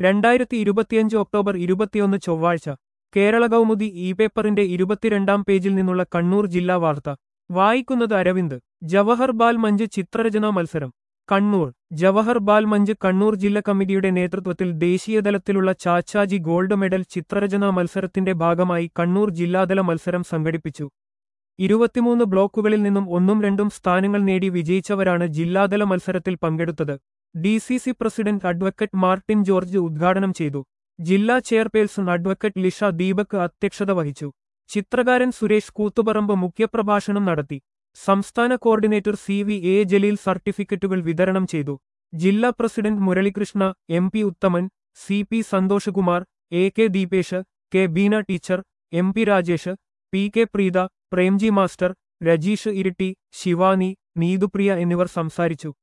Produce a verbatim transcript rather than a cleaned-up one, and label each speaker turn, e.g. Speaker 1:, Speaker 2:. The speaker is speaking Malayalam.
Speaker 1: രണ്ടായിരത്തി ഇരുപത്തിയഞ്ച് ഒക്ടോബർ ഇരുപത്തിയൊന്ന് ചൊവ്വാഴ്ച കേരള കൗമുദി ഇ പേപ്പറിന്റെ ഇരുപത്തിരണ്ടാം പേജിൽ നിന്നുള്ള കണ്ണൂർ ജില്ലാ വാർത്ത വായിക്കുന്നത് അരവിന്ദ്. ജവഹർ ബാൽ മഞ്ച് ചിത്രരചനാ മത്സരം കണ്ണൂർ. ജവഹർ ബാൽ മഞ്ച് കണ്ണൂർ ജില്ലാ കമ്മിറ്റിയുടെ നേതൃത്വത്തിൽ ദേശീയതലത്തിലുള്ള ചാച്ചാജി ഗോൾഡ് മെഡൽ ചിത്രരചനാ മത്സരത്തിന്റെ ഭാഗമായി കണ്ണൂർ ജില്ലാതല മത്സരം സംഘടിപ്പിച്ചു. ഇരുപത്തിമൂന്ന് ബ്ലോക്കുകളിൽ നിന്നും ഒന്നും രണ്ടും സ്ഥാനങ്ങൾ നേടി വിജയിച്ചവരാണ് ജില്ലാതല മത്സരത്തിൽ പങ്കെടുത്തത്. D C C president advocate Martin George ഉദ്ഘാടനം ചെയ്തു. ജില്ലാ ചെയർപേഴ്സൺ അഡ്വക്കറ്റ് ലിഷ ദീപക് അധ്യക്ഷത വഹിച്ചു. ചിത്രകാരൻ സുരേഷ് കൂത്തുപറമ്പ് മുഖ്യപ്രഭാഷണം നടത്തി. സംസ്ഥാന coordinator C V A Jaleel സർട്ടിഫിക്കറ്റുകൾ വിതരണം ചെയ്തു. ജില്ലാ president Muralikrishna, M P Uthaman, C P Santhoshkumar, A K Deepesh, K Beena teacher, M P Rajesh, P K Preetha, Premji master, Rajeesh Iritty, Shivani, Neethupriya എന്നിവർ സംസാരിച്ചു.